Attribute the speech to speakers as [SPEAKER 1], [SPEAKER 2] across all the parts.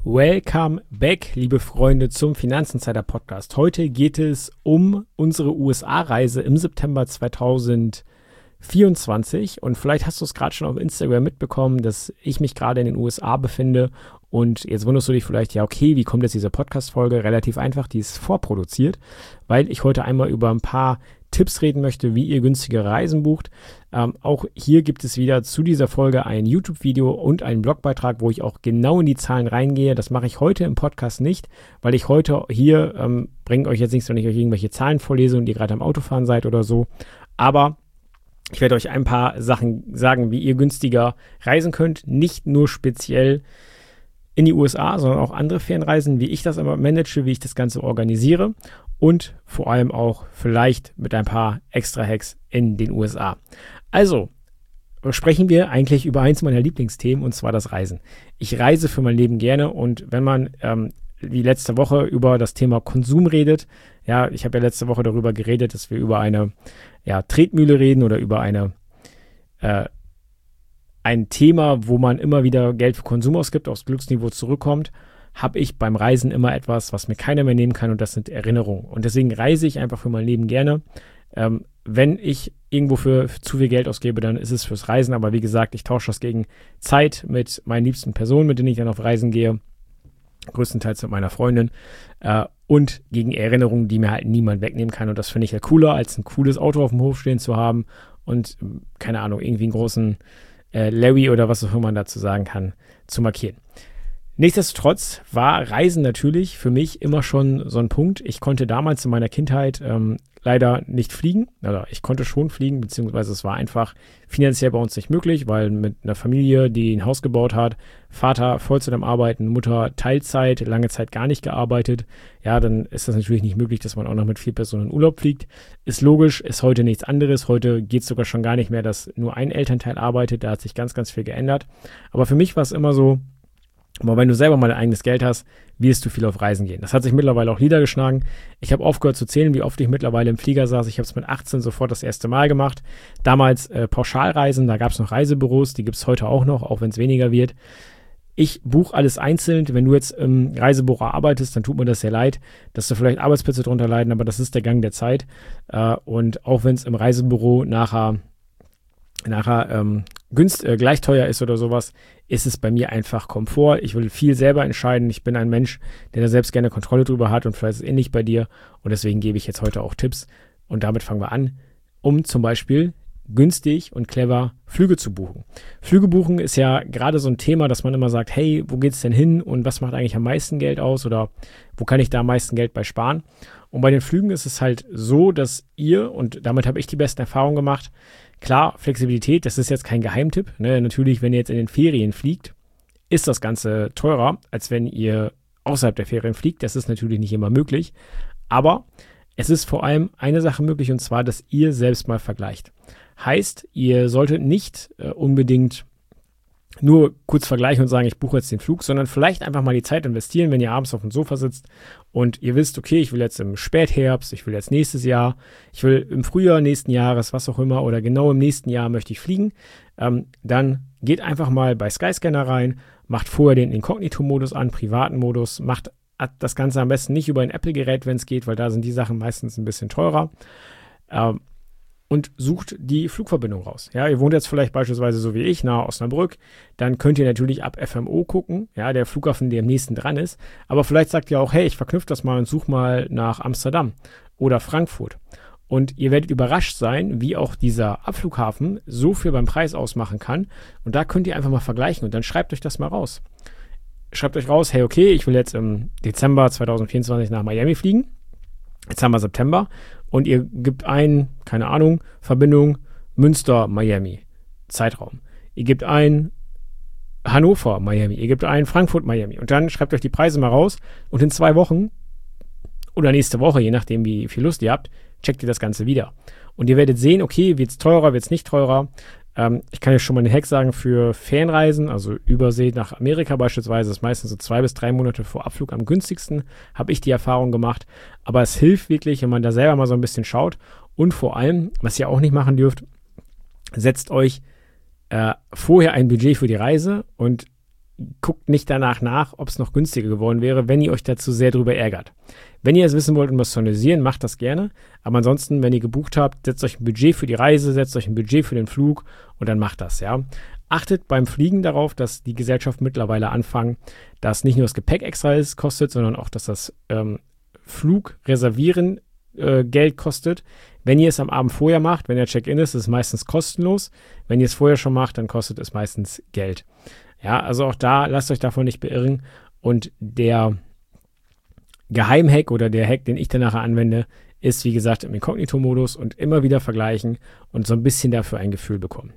[SPEAKER 1] Welcome back, liebe Freunde, zum Finanzinsider Podcast. Heute geht es um unsere USA-Reise im September 2024 und vielleicht hast du es gerade schon auf Instagram mitbekommen, dass ich mich gerade in den USA befinde und jetzt wunderst du dich vielleicht, ja okay, wie kommt jetzt diese Podcast-Folge? Relativ einfach, die ist vorproduziert, weil ich heute einmal über ein paar Tipps reden möchte, wie ihr günstige Reisen bucht. Auch hier gibt es wieder zu dieser Folge ein YouTube-Video und einen Blogbeitrag, wo ich auch genau in die Zahlen reingehe. Das mache ich heute im Podcast nicht, weil ich heute hier bringe euch jetzt nichts, wenn ich euch irgendwelche Zahlen vorlese und ihr gerade am Autofahren seid oder so. Aber ich werde euch ein paar Sachen sagen, wie ihr günstiger reisen könnt. Nicht nur speziell in die USA, sondern auch andere Fernreisen, wie ich das immer manage, wie ich das Ganze organisiere. Und vor allem auch vielleicht mit ein paar Extra-Hacks in den USA. Also, sprechen wir eigentlich über eins meiner Lieblingsthemen, und zwar das Reisen. Ich reise für mein Leben gerne und wenn man wie letzte Woche über das Thema Konsum redet, ja, ich habe ja letzte Woche darüber geredet, dass wir über eine Tretmühle reden oder über ein Thema, wo man immer wieder Geld für Konsum ausgibt, aufs Glücksniveau zurückkommt, habe ich beim Reisen immer etwas, was mir keiner mehr nehmen kann, und das sind Erinnerungen. Und deswegen reise ich einfach für mein Leben gerne. Wenn ich irgendwo für zu viel Geld ausgebe, dann ist es fürs Reisen. Aber wie gesagt, ich tausche das gegen Zeit mit meinen liebsten Personen, mit denen ich dann auf Reisen gehe. Größtenteils mit meiner Freundin. Und gegen Erinnerungen, die mir halt niemand wegnehmen kann. Und das finde ich ja cooler, als ein cooles Auto auf dem Hof stehen zu haben und, keine Ahnung, irgendwie einen großen Larry oder was auch immer man dazu sagen kann, zu markieren. Nichtsdestotrotz war Reisen natürlich für mich immer schon so ein Punkt. Ich konnte damals in meiner Kindheit leider nicht fliegen. Also ich konnte schon fliegen, beziehungsweise es war einfach finanziell bei uns nicht möglich, weil mit einer Familie, die ein Haus gebaut hat, Vater Vollzeit am Arbeiten, Mutter Teilzeit, lange Zeit gar nicht gearbeitet, ja, dann ist das natürlich nicht möglich, dass man auch noch mit 4 Personen in Urlaub fliegt. Ist logisch, ist heute nichts anderes. Heute geht es sogar schon gar nicht mehr, dass nur ein Elternteil arbeitet. Da hat sich ganz, ganz viel geändert. Aber für mich war es immer so, aber wenn du selber mal dein eigenes Geld hast, wirst du viel auf Reisen gehen. Das hat sich mittlerweile auch niedergeschlagen. Ich habe aufgehört zu zählen, wie oft ich mittlerweile im Flieger saß. Ich habe es mit 18 sofort das erste Mal gemacht. Damals Pauschalreisen, da gab es noch Reisebüros, die gibt es heute auch noch, auch wenn es weniger wird. Ich buche alles einzeln. Wenn du jetzt im Reisebüro arbeitest, dann tut mir das sehr leid, dass du vielleicht Arbeitsplätze drunter leiden, aber das ist der Gang der Zeit. Und auch wenn es im Reisebüro nachher gleich teuer ist oder sowas, ist es bei mir einfach Komfort. Ich will viel selber entscheiden. Ich bin ein Mensch, der da selbst gerne Kontrolle drüber hat, und vielleicht ist es ähnlich bei dir. Und deswegen gebe ich jetzt heute auch Tipps. Und damit fangen wir an, um zum Beispiel günstig und clever Flüge zu buchen. Flüge buchen ist ja gerade so ein Thema, dass man immer sagt, hey, wo geht's denn hin und was macht eigentlich am meisten Geld aus oder wo kann ich da am meisten Geld bei sparen? Und bei den Flügen ist es halt so, dass ihr, und damit habe ich die besten Erfahrungen gemacht, klar, Flexibilität, das ist jetzt kein Geheimtipp. Ne? Natürlich, wenn ihr jetzt in den Ferien fliegt, ist das Ganze teurer, als wenn ihr außerhalb der Ferien fliegt. Das ist natürlich nicht immer möglich. Aber es ist vor allem eine Sache möglich, und zwar, dass ihr selbst mal vergleicht. Heißt, ihr solltet nicht unbedingt nur kurz vergleichen und sagen, ich buche jetzt den Flug, sondern vielleicht einfach mal die Zeit investieren, wenn ihr abends auf dem Sofa sitzt und ihr wisst, okay, ich will jetzt im Spätherbst, ich will jetzt nächstes Jahr, ich will im Frühjahr nächsten Jahres, was auch immer, oder genau im nächsten Jahr möchte ich fliegen, dann geht einfach mal bei Skyscanner rein, macht vorher den Inkognito-Modus an, privaten Modus, macht das Ganze am besten nicht über ein Apple-Gerät, wenn es geht, weil da sind die Sachen meistens ein bisschen teurer. Und sucht die Flugverbindung raus. Ja, ihr wohnt jetzt vielleicht beispielsweise so wie ich nahe Osnabrück, dann könnt ihr natürlich ab FMO gucken, ja, der Flughafen, der am nächsten dran ist, aber vielleicht sagt ihr auch, hey, ich verknüpfe das mal und suche mal nach Amsterdam oder Frankfurt. Und ihr werdet überrascht sein, wie auch dieser Abflughafen so viel beim Preis ausmachen kann, und da könnt ihr einfach mal vergleichen und dann schreibt euch das mal raus. Schreibt euch raus, hey, okay, ich will jetzt im Dezember 2024 nach Miami fliegen, jetzt haben wir September, und ihr gebt ein, keine Ahnung, Verbindung Münster-Miami, Zeitraum. Ihr gebt ein Hannover-Miami, ihr gebt ein Frankfurt-Miami, und dann schreibt euch die Preise mal raus, und in 2 Wochen oder nächste Woche, je nachdem wie viel Lust ihr habt, checkt ihr das Ganze wieder. Und ihr werdet sehen, okay, wird es teurer, wird es nicht teurer. Ich kann euch schon mal einen Hack sagen für Fernreisen, also Übersee nach Amerika beispielsweise, ist meistens so 2 bis 3 Monate vor Abflug am günstigsten, habe ich die Erfahrung gemacht. Aber es hilft wirklich, wenn man da selber mal so ein bisschen schaut. Und vor allem, was ihr auch nicht machen dürft, setzt euch vorher ein Budget für die Reise und guckt nicht danach nach, ob es noch günstiger geworden wäre, wenn ihr euch dazu sehr drüber ärgert. Wenn ihr es wissen wollt, um das zu analysieren, macht das gerne. Aber ansonsten, wenn ihr gebucht habt, setzt euch ein Budget für die Reise, setzt euch ein Budget für den Flug und dann macht das, ja. Achtet beim Fliegen darauf, dass die Gesellschaften mittlerweile anfangen, dass nicht nur das Gepäck extra kostet, sondern auch, dass das Flugreservieren Geld kostet. Wenn ihr es am Abend vorher macht, wenn der Check-in ist es meistens kostenlos. Wenn ihr es vorher schon macht, dann kostet es meistens Geld. Ja, also auch da, lasst euch davon nicht beirren. Und der Geheimhack oder der Hack, den ich dann nachher anwende, ist, wie gesagt, im Inkognito-Modus und immer wieder vergleichen und so ein bisschen dafür ein Gefühl bekommen.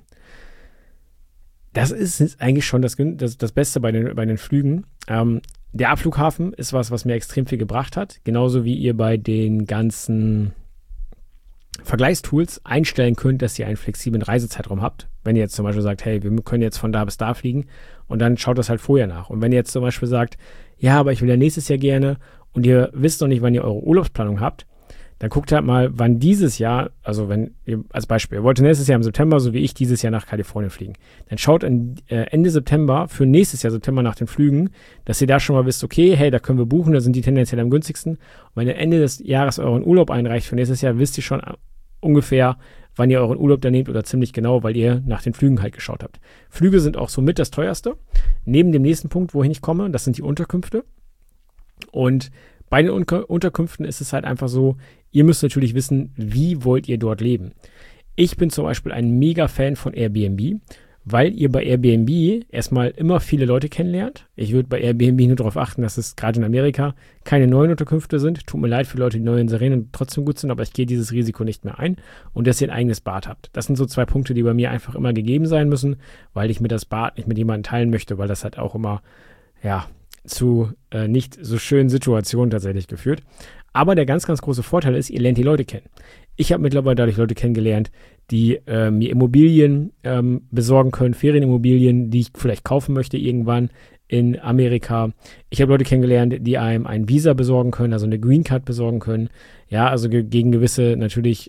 [SPEAKER 1] Das ist eigentlich schon das Beste bei den Flügen. Der Abflughafen ist was mir extrem viel gebracht hat. Genauso wie ihr bei den ganzen Vergleichstools einstellen könnt, dass ihr einen flexiblen Reisezeitraum habt. Wenn ihr jetzt zum Beispiel sagt, hey, wir können jetzt von da bis da fliegen und dann schaut das halt vorher nach. Und wenn ihr jetzt zum Beispiel sagt, ja, aber ich will ja nächstes Jahr gerne und ihr wisst noch nicht, wann ihr eure Urlaubsplanung habt, dann guckt halt mal, wann dieses Jahr, also wenn ihr, als Beispiel, ihr wollt nächstes Jahr im September, so wie ich, dieses Jahr nach Kalifornien fliegen, dann schaut Ende September für nächstes Jahr September nach den Flügen, dass ihr da schon mal wisst, okay, hey, da können wir buchen, da sind die tendenziell am günstigsten. Und wenn ihr Ende des Jahres euren Urlaub einreicht für nächstes Jahr, wisst ihr schon ungefähr, wann ihr euren Urlaub da nehmt oder ziemlich genau, weil ihr nach den Flügen halt geschaut habt. Flüge sind auch somit das teuerste. Neben dem nächsten Punkt, wohin ich komme, das sind die Unterkünfte. Und bei den Unterkünften ist es halt einfach so, ihr müsst natürlich wissen, wie wollt ihr dort leben. Ich bin zum Beispiel ein Mega-Fan von Airbnb, weil ihr bei Airbnb erstmal immer viele Leute kennenlernt. Ich würde bei Airbnb nur darauf achten, dass es gerade in Amerika keine neuen Unterkünfte sind. Tut mir leid für Leute, die neu inserieren und trotzdem gut sind, aber ich gehe dieses Risiko nicht mehr ein. Und dass ihr ein eigenes Bad habt. Das sind so 2 Punkte, die bei mir einfach immer gegeben sein müssen, weil ich mir das Bad nicht mit jemandem teilen möchte, weil das halt auch immer, ja, zu nicht so schönen Situationen tatsächlich geführt. Aber der ganz, ganz große Vorteil ist, ihr lernt die Leute kennen. Ich habe mittlerweile dadurch Leute kennengelernt, die mir Immobilien besorgen können, Ferienimmobilien, die ich vielleicht kaufen möchte irgendwann in Amerika. Ich habe Leute kennengelernt, die einem ein Visa besorgen können, also eine Green Card besorgen können. Ja, also gegen gewisse natürlich,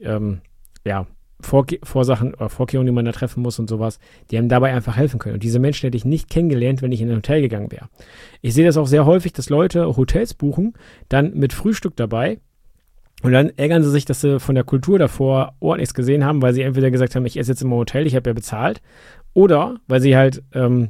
[SPEAKER 1] Vorsachen oder Vorkehrungen, die man da treffen muss und sowas, die einem dabei einfach helfen können. Und diese Menschen hätte ich nicht kennengelernt, wenn ich in ein Hotel gegangen wäre. Ich sehe das auch sehr häufig, dass Leute Hotels buchen, dann mit Frühstück dabei und dann ärgern sie sich, dass sie von der Kultur davor ordentlich gesehen haben, weil sie entweder gesagt haben, ich esse jetzt im Hotel, ich habe ja bezahlt, oder weil sie halt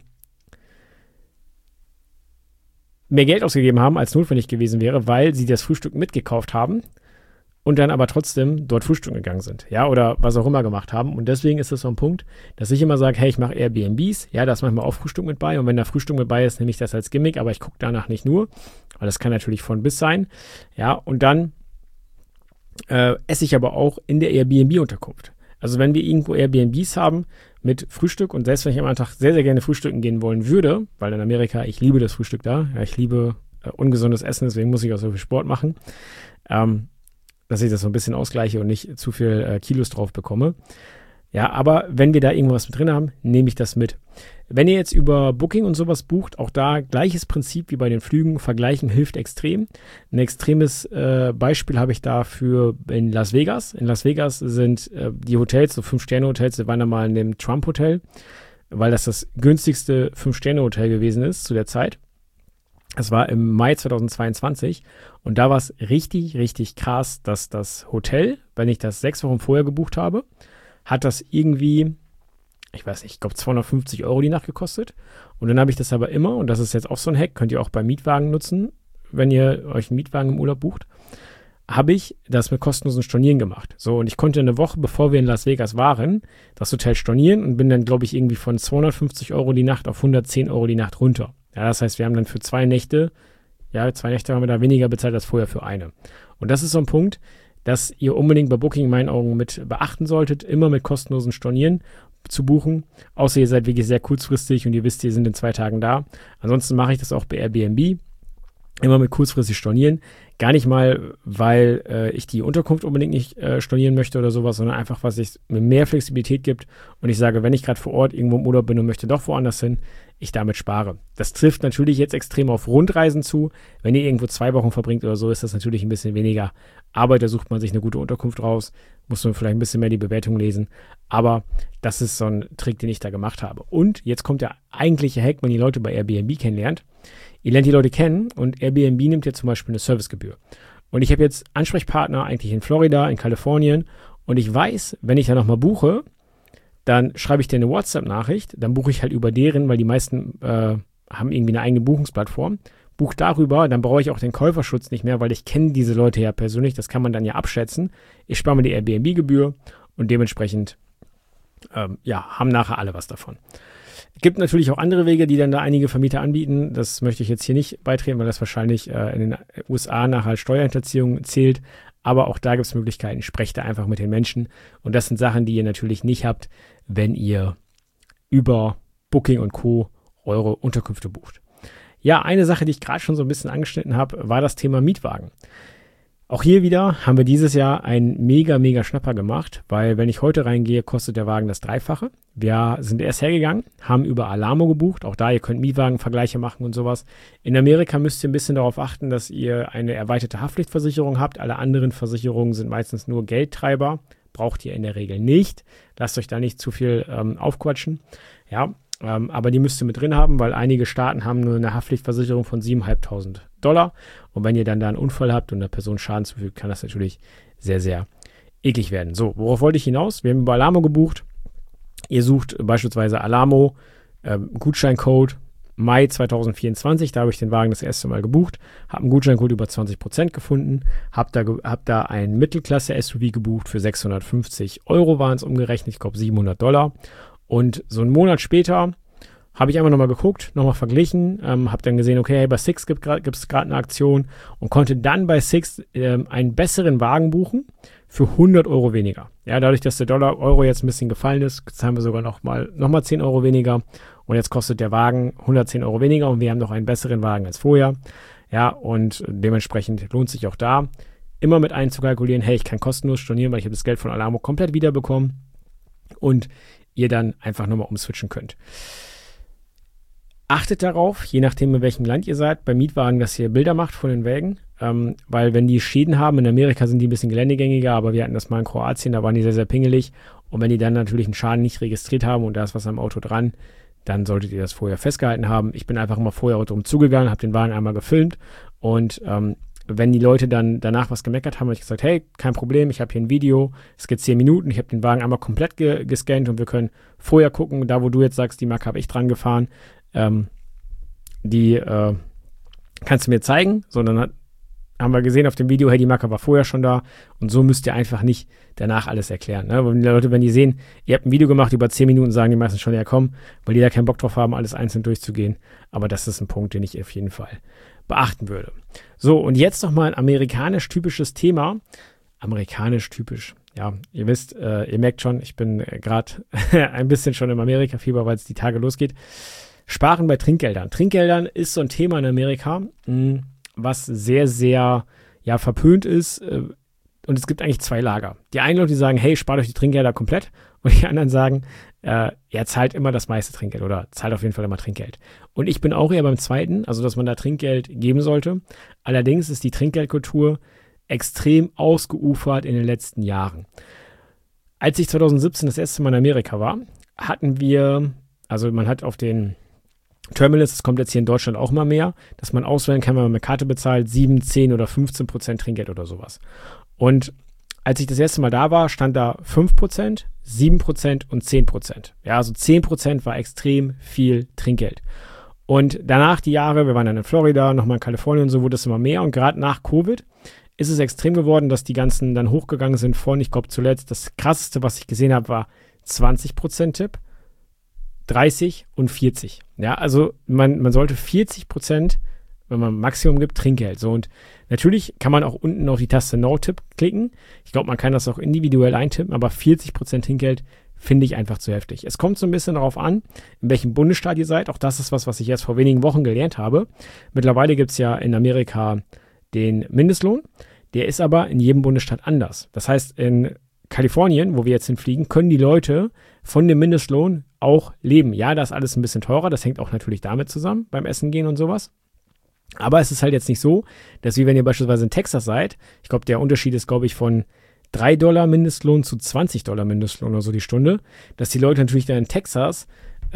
[SPEAKER 1] mehr Geld ausgegeben haben, als notwendig gewesen wäre, weil sie das Frühstück mitgekauft haben und dann aber trotzdem dort frühstücken gegangen sind, ja, oder was auch immer gemacht haben. Und deswegen ist es so ein Punkt, dass ich immer sage, hey, ich mache Airbnbs, ja, da ist manchmal auch Frühstück mit bei und wenn da Frühstück mit bei ist, nehme ich das als Gimmick, aber ich gucke danach nicht nur, weil das kann natürlich von bis sein, ja, und dann esse ich aber auch in der Airbnb-Unterkunft. Also wenn wir irgendwo Airbnbs haben mit Frühstück und selbst wenn ich am Tag sehr, sehr gerne frühstücken gehen wollen würde, weil in Amerika, ich liebe das Frühstück da, ja, ich liebe ungesundes Essen, deswegen muss ich auch so viel Sport machen, dass ich das so ein bisschen ausgleiche und nicht zu viel Kilos drauf bekomme. Ja, aber wenn wir da irgendwas mit drin haben, nehme ich das mit. Wenn ihr jetzt über Booking und sowas bucht, auch da gleiches Prinzip wie bei den Flügen, vergleichen hilft extrem. Ein extremes Beispiel habe ich dafür in Las Vegas. In Las Vegas sind die Hotels, so 5-Sterne-Hotels, wir waren da mal in dem Trump-Hotel, weil das günstigste 5-Sterne-Hotel gewesen ist zu der Zeit. Es war im Mai 2022 und da war es richtig, richtig krass, dass das Hotel, wenn ich das 6 Wochen vorher gebucht habe, hat das irgendwie, ich weiß nicht, ich glaube 250 € die Nacht gekostet. Und dann habe ich das aber immer, und das ist jetzt auch so ein Hack, könnt ihr auch bei Mietwagen nutzen, wenn ihr euch einen Mietwagen im Urlaub bucht, habe ich das mit kostenlosen Stornieren gemacht. So, und ich konnte eine Woche, bevor wir in Las Vegas waren, das Hotel stornieren und bin dann, glaube ich, irgendwie von 250 € die Nacht auf 110 € die Nacht runter. Ja, das heißt, wir haben dann für 2 Nächte, haben wir da weniger bezahlt als vorher für eine. Und das ist so ein Punkt, dass ihr unbedingt bei Booking in meinen Augen mit beachten solltet, immer mit kostenlosen Stornieren zu buchen, außer ihr seid wirklich sehr kurzfristig und ihr wisst, ihr sind in 2 Tagen da. Ansonsten mache ich das auch bei Airbnb, immer mit kurzfristig stornieren. Gar nicht mal, weil ich die Unterkunft unbedingt nicht stornieren möchte oder sowas, sondern einfach, was mir mehr Flexibilität gibt und ich sage, wenn ich gerade vor Ort irgendwo im Urlaub bin und möchte doch woanders hin, ich damit spare. Das trifft natürlich jetzt extrem auf Rundreisen zu. Wenn ihr irgendwo 2 Wochen verbringt oder so, ist das natürlich ein bisschen weniger Arbeit. Da sucht man sich eine gute Unterkunft raus, muss man vielleicht ein bisschen mehr die Bewertung lesen. Aber das ist so ein Trick, den ich da gemacht habe. Und jetzt kommt der eigentliche Hack, wenn ihr Leute bei Airbnb kennenlernt. Ihr lernt die Leute kennen und Airbnb nimmt jetzt zum Beispiel eine Servicegebühr. Und ich habe jetzt Ansprechpartner eigentlich in Florida, in Kalifornien. Und ich weiß, wenn ich da nochmal buche, dann schreibe ich dir eine WhatsApp-Nachricht. Dann buche ich halt über deren, weil die meisten haben irgendwie eine eigene Buchungsplattform. Buche darüber, dann brauche ich auch den Käuferschutz nicht mehr, weil ich kenne diese Leute ja persönlich. Das kann man dann ja abschätzen. Ich spare mir die Airbnb-Gebühr und dementsprechend haben nachher alle was davon. Es gibt natürlich auch andere Wege, die dann da einige Vermieter anbieten. Das möchte ich jetzt hier nicht beitreten, weil das wahrscheinlich in den USA nachher als Steuerhinterziehung zählt. Aber auch da gibt es Möglichkeiten. Sprecht da einfach mit den Menschen. Und das sind Sachen, die ihr natürlich nicht habt, wenn ihr über Booking und Co. eure Unterkünfte bucht. Ja, eine Sache, die ich gerade schon so ein bisschen angeschnitten habe, war das Thema Mietwagen. Auch hier wieder haben wir dieses Jahr einen mega Schnapper gemacht, weil wenn ich heute reingehe, kostet der Wagen das Dreifache. Wir sind erst hergegangen, haben über Alamo gebucht. Auch da, ihr könnt Mietwagenvergleiche machen und sowas. In Amerika müsst ihr ein bisschen darauf achten, dass ihr eine erweiterte Haftpflichtversicherung habt. Alle anderen Versicherungen sind meistens nur Geldtreiber. Braucht ihr in der Regel nicht. Lasst euch da nicht zu viel aufquatschen. Ja, aber die müsst ihr mit drin haben, weil einige Staaten haben nur eine Haftpflichtversicherung von $7.500. Und wenn ihr dann da einen Unfall habt und der Person Schaden zufügt, kann das natürlich sehr eklig werden. So, worauf wollte ich hinaus? Wir haben über Alamo gebucht. Ihr sucht beispielsweise Alamo, Gutscheincode Mai 2024, da habe ich den Wagen das erste Mal gebucht, habe einen Gutscheincode über 20% gefunden, hab da ein Mittelklasse-SUV gebucht für 650 Euro waren es umgerechnet, ich glaube $700. Und so einen Monat später habe ich einfach nochmal geguckt, nochmal verglichen, habe dann gesehen, okay, bei Sixt gibt es gerade eine Aktion und konnte dann bei Sixt einen besseren Wagen buchen für 100 Euro weniger. Ja, dadurch, dass der Euro jetzt ein bisschen gefallen ist, zahlen wir sogar nochmal 10 Euro weniger und jetzt kostet der Wagen 110 Euro weniger und wir haben noch einen besseren Wagen als vorher. Ja, und dementsprechend lohnt sich auch da, immer mit einzukalkulieren, hey, ich kann kostenlos stornieren, weil ich habe das Geld von Alamo komplett wiederbekommen und ihr dann einfach nochmal umswitchen könnt. Achtet darauf, je nachdem in welchem Land ihr seid, beim Mietwagen, dass ihr Bilder macht von den Wägen, weil wenn die Schäden haben, in Amerika sind die ein bisschen geländegängiger, aber wir hatten das mal in Kroatien, da waren die sehr pingelig und wenn die dann natürlich einen Schaden nicht registriert haben und da ist was am Auto dran, dann solltet ihr das vorher festgehalten haben. Ich bin einfach mal vorher drum zugegangen, habe den Wagen einmal gefilmt und wenn die Leute dann danach was gemeckert haben, habe ich gesagt, hey, kein Problem, ich habe hier ein Video, es geht 10 Minuten, ich habe den Wagen einmal komplett gescannt und wir können vorher gucken, da wo du jetzt sagst, die Marke habe ich dran gefahren, die kannst du mir zeigen, sondern haben wir gesehen auf dem Video, hey, die Marke war vorher schon da und so müsst ihr einfach nicht danach alles erklären. Ne? Weil die Leute, wenn die sehen, ihr habt ein Video gemacht, über 10 Minuten sagen die meisten schon, ja komm, weil die da keinen Bock drauf haben, alles einzeln durchzugehen. Aber das ist ein Punkt, den ich auf jeden Fall beachten würde. So, und jetzt nochmal ein amerikanisch typisches Thema. Amerikanisch typisch. Ja, ihr wisst, ihr merkt schon, ich bin gerade ein bisschen schon im Amerika-Fieber, weil es die Tage losgeht. Sparen bei Trinkgeldern. Trinkgeldern ist so ein Thema in Amerika, was sehr verpönt ist. Und es gibt eigentlich 2 Lager. Die einen Leute, die sagen, hey, spart euch die Trinkgelder komplett. Und die anderen sagen, zahlt immer das meiste Trinkgeld oder zahlt auf jeden Fall immer Trinkgeld. Und ich bin auch eher beim Zweiten, also dass man da Trinkgeld geben sollte. Allerdings ist die Trinkgeldkultur extrem ausgeufert in den letzten Jahren. Als ich 2017 das erste Mal in Amerika war, hatten wir, also man hat auf den Terminals, das kommt jetzt hier in Deutschland auch mal mehr, dass man auswählen kann, wenn man mit Karte bezahlt, 7, 10 oder 15% Trinkgeld oder sowas. Und als ich das erste Mal da war, stand da 5%, 7% und 10%. Ja, also 10% war extrem viel Trinkgeld. Und danach die Jahre, wir waren dann in Florida, nochmal in Kalifornien und so, wurde es immer mehr. Und gerade nach Covid ist es extrem geworden, dass die ganzen dann hochgegangen sind von, ich glaube zuletzt, das krasseste, was ich gesehen habe, war 20% Tipp, 30 und 40. Ja, also man sollte 40%, wenn man Maximum gibt, Trinkgeld. So, und natürlich kann man auch unten auf die Taste No-Tipp klicken. Ich glaube, man kann das auch individuell eintippen, aber 40% Trinkgeld finde ich einfach zu heftig. Es kommt so ein bisschen darauf an, in welchem Bundesstaat ihr seid. Auch das ist was ich erst vor wenigen Wochen gelernt habe. Mittlerweile gibt es ja in Amerika den Mindestlohn. Der ist aber in jedem Bundesstaat anders. Das heißt, in Kalifornien, wo wir jetzt hinfliegen, können die Leute von dem Mindestlohn auch leben. Ja, das ist alles ein bisschen teurer, das hängt auch natürlich damit zusammen, beim Essen gehen und sowas. Aber es ist halt jetzt nicht so, dass wie wenn ihr beispielsweise in Texas seid, ich glaube, der Unterschied ist, glaube ich, von $3 Mindestlohn zu $20 Mindestlohn oder so die Stunde, dass die Leute natürlich dann in Texas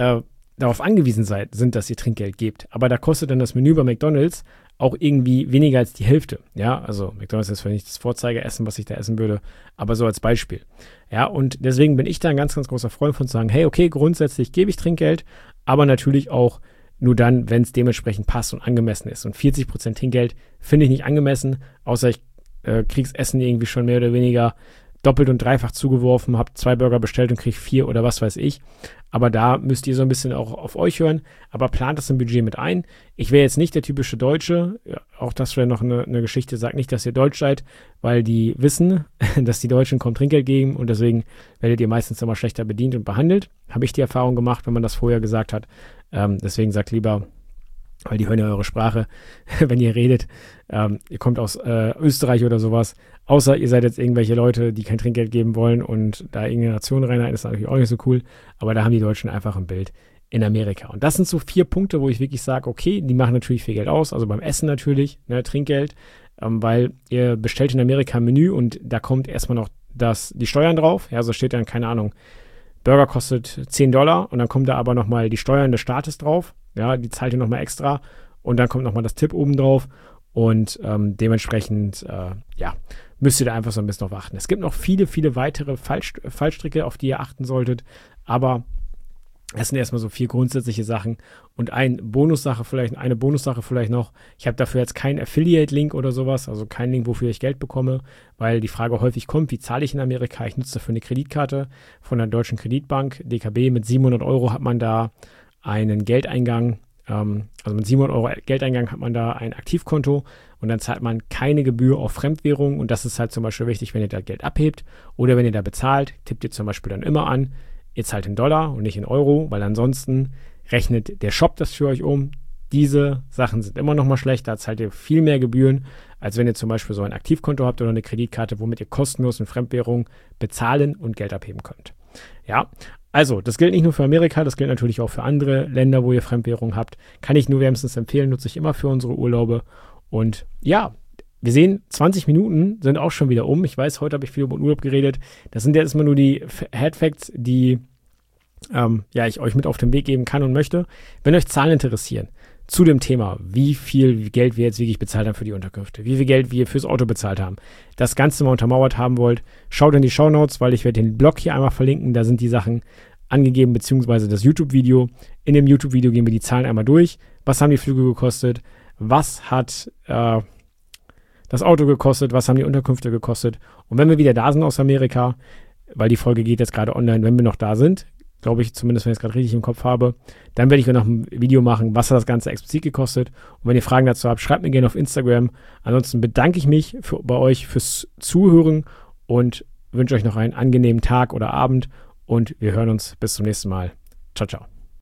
[SPEAKER 1] darauf angewiesen sind, dass ihr Trinkgeld gebt. Aber da kostet dann das Menü bei McDonald's auch irgendwie weniger als die Hälfte. Ja, also McDonald's ist vielleicht nicht das Vorzeigeessen, was ich da essen würde, aber so als Beispiel. Ja, und deswegen bin ich da ein ganz, ganz großer Freund von zu sagen, hey, okay, grundsätzlich gebe ich Trinkgeld, aber natürlich auch nur dann, wenn es dementsprechend passt und angemessen ist. Und 40% Trinkgeld finde ich nicht angemessen, außer ich krieg's Essen irgendwie schon mehr oder weniger doppelt und dreifach zugeworfen, habe 2 Burger bestellt und kriege 4 oder was weiß ich. Aber da müsst ihr so ein bisschen auch auf euch hören, aber plant das im Budget mit ein. Ich wäre jetzt nicht der typische Deutsche, ja, auch das wäre noch eine Geschichte, sagt nicht, dass ihr Deutsch seid, weil die wissen, dass die Deutschen kaum Trinkgeld geben und deswegen werdet ihr meistens immer schlechter bedient und behandelt. Habe ich die Erfahrung gemacht, wenn man das vorher gesagt hat. Deswegen sagt lieber, weil die hören ja eure Sprache, wenn ihr redet, ihr kommt aus Österreich oder sowas, außer ihr seid jetzt irgendwelche Leute, die kein Trinkgeld geben wollen und da irgendeine Nation reinhalten, ist natürlich auch nicht so cool, aber da haben die Deutschen einfach ein Bild in Amerika. Und das sind so 4 Punkte, wo ich wirklich sage, okay, die machen natürlich viel Geld aus, also beim Essen natürlich, ne, Trinkgeld, weil ihr bestellt in Amerika ein Menü und da kommt erstmal noch die Steuern drauf, ja, so steht dann, keine Ahnung, Burger kostet $10 und dann kommt da aber nochmal die Steuern des Staates drauf. Ja, die zahlt ihr nochmal extra und dann kommt nochmal das Tipp oben drauf und dementsprechend, müsst ihr da einfach so ein bisschen drauf achten. Es gibt noch viele, viele weitere Fallstricke, auf die ihr achten solltet, aber es sind erstmal so 4 grundsätzliche Sachen und eine Bonussache vielleicht noch. Ich habe dafür jetzt keinen Affiliate-Link oder sowas, also keinen Link, wofür ich Geld bekomme, weil die Frage häufig kommt, wie zahle ich in Amerika? Ich nutze dafür eine Kreditkarte von der Deutschen Kreditbank, DKB. Mit 700 € hat man da einen Geldeingang, also mit 700 € Geldeingang hat man da ein Aktivkonto und dann zahlt man keine Gebühr auf Fremdwährung und das ist halt zum Beispiel wichtig, wenn ihr da Geld abhebt oder wenn ihr da bezahlt, tippt ihr zum Beispiel dann immer an, ihr zahlt in Dollar und nicht in Euro, weil ansonsten rechnet der Shop das für euch um. Diese Sachen sind immer noch mal schlechter, da zahlt ihr viel mehr Gebühren, als wenn ihr zum Beispiel so ein Aktivkonto habt oder eine Kreditkarte, womit ihr kostenlos in Fremdwährung bezahlen und Geld abheben könnt. Ja, also das gilt nicht nur für Amerika, das gilt natürlich auch für andere Länder, wo ihr Fremdwährung habt. Kann ich nur wärmstens empfehlen, nutze ich immer für unsere Urlaube. Und ja, wir sehen, 20 Minuten sind auch schon wieder um. Ich weiß, heute habe ich viel über den Urlaub geredet. Das sind jetzt mal nur die Head Facts, die ich euch mit auf den Weg geben kann und möchte. Wenn euch Zahlen interessieren zu dem Thema, wie viel Geld wir jetzt wirklich bezahlt haben für die Unterkünfte, wie viel Geld wir fürs Auto bezahlt haben, das Ganze mal untermauert haben wollt, schaut in die Shownotes, weil ich werde den Blog hier einmal verlinken. Da sind die Sachen angegeben, beziehungsweise das YouTube-Video. In dem YouTube-Video gehen wir die Zahlen einmal durch. Was haben die Flüge gekostet? Was hat das Auto gekostet? Was haben die Unterkünfte gekostet? Und wenn wir wieder da sind aus Amerika, weil die Folge geht jetzt gerade online, wenn wir noch da sind, glaube ich, zumindest wenn ich es gerade richtig im Kopf habe, dann werde ich noch ein Video machen, was hat das Ganze explizit gekostet. Und wenn ihr Fragen dazu habt, schreibt mir gerne auf Instagram. Ansonsten bedanke ich mich bei euch fürs Zuhören und wünsche euch noch einen angenehmen Tag oder Abend und wir hören uns bis zum nächsten Mal. Ciao, ciao.